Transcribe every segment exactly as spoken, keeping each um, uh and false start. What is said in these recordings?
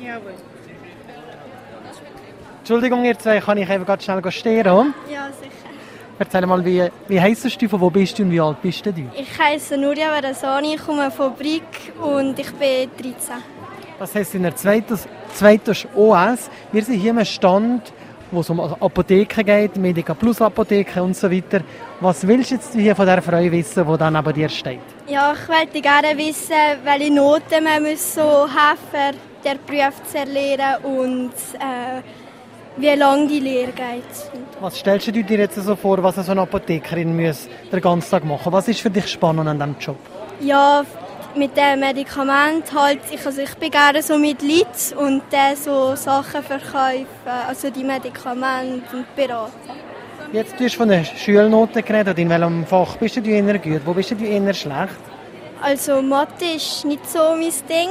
Jawohl. Entschuldigung, ihr zwei, kann ich eben ganz schnell stehen? Ja, sicher. Erzähl mal, wie, wie heisst du, von wo bist du und wie alt bist du? Ich heiße Nuria Verasani, ich komme von Brig und ich bin dreizehn. Das heisst, in der zweiten, zweiten O S, wir sind hier am Stand, wo es um Apotheken geht, Medica Plus Apotheken und so weiter. Was willst du jetzt hier von dieser Frau wissen, die dann neben dir steht? Ja, ich wollte gerne wissen, welche Noten man muss so helfen, der Beruf zu erlernen und äh, wie lange die Lehre geht. Was stellst du dir jetzt so vor, was so eine Apothekerin muss den ganzen Tag machen? Was ist für dich spannend an diesem Job? Ja, mit dem Medikament halt, ich, also ich bin gerne so mit Leuten und dann so Sachen verkaufen, also die Medikamente und beraten. Jetzt hast du von den Schulnoten geredet. In welchem Fach bist du eher gut? Wo bist du eher schlecht? Also Mathe ist nicht so mein Ding,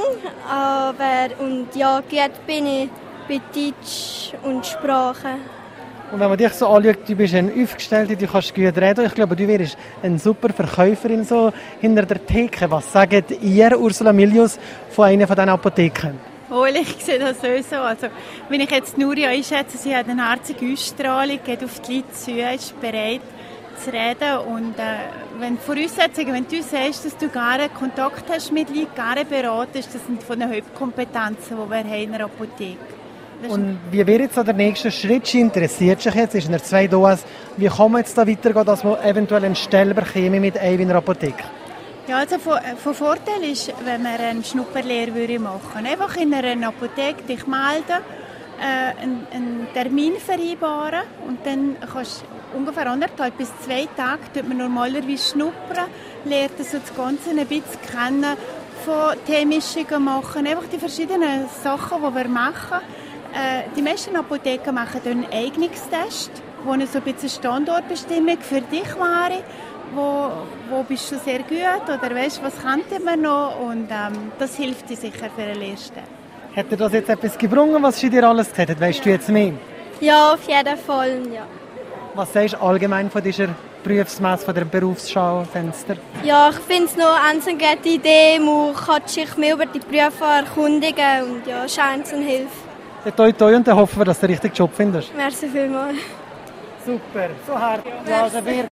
aber und ja, gut bin ich bei Deutsch und Sprache. Und wenn man dich so anschaut, du bist eine Aufgestellte, du kannst gut reden. Ich glaube, du wärst eine super Verkäuferin so hinter der Theke. Was sagt ihr, Ursula Milius, von einer von diesen Apotheken? Oh, ich sehe das so. Also, wenn ich jetzt Nuria einschätze, sie hat eine herzige Ausstrahlung, geht auf die Leute zu, ist bereit zu reden. Und äh, wenn die Voraussetzungen, wenn du sagst, dass du gerne Kontakt hast mit Leuten, gerne beratest, das sind von den Hauptkompetenzen, die wir haben in der Apotheke. Und wie wäre jetzt der nächste Schritt? Interessiert sich jetzt, ist in der zweiten O S, wie kann man jetzt da weitergehen, dass man eventuell einen Stelle bekäme mit einer in der Apotheke? Ja, also von, von Vorteil ist, wenn wir eine Schnupperlehre machen würden. Einfach in einer Apotheke dich melden, äh, einen, einen Termin vereinbaren und dann kannst du ungefähr anderthalb bis zwei Tage tut man normalerweise schnuppern, lernt also das Ganze ein bisschen kennen, von Teemischungen machen, einfach die verschiedenen Sachen, die wir machen. Äh, die meisten Apotheken machen einen Eignungstest, wo eine so ein bisschen Standortbestimmung für dich wäre. Wo, wo bist du sehr gut oder weißt, was könnte man noch? Und ähm, das hilft dir sicher für eine Lehrstelle. Hat dir das jetzt etwas gebracht, was sie dir alles gesagt hat? Weißt ja. du jetzt mehr? Ja, auf jeden Fall, ja. Was sagst du allgemein von dieser Berufsmesse, von der Berufsschau-Fenster? Ja, ich finde es noch eine gute Idee. Man kann sich mehr über die Berufe erkundigen und ja, scheint es eine Hilfe. Ja, toi, toi, und dann hoffen wir, dass du den richtigen Job findest. Merci vielmals. Super, so hart. Ja,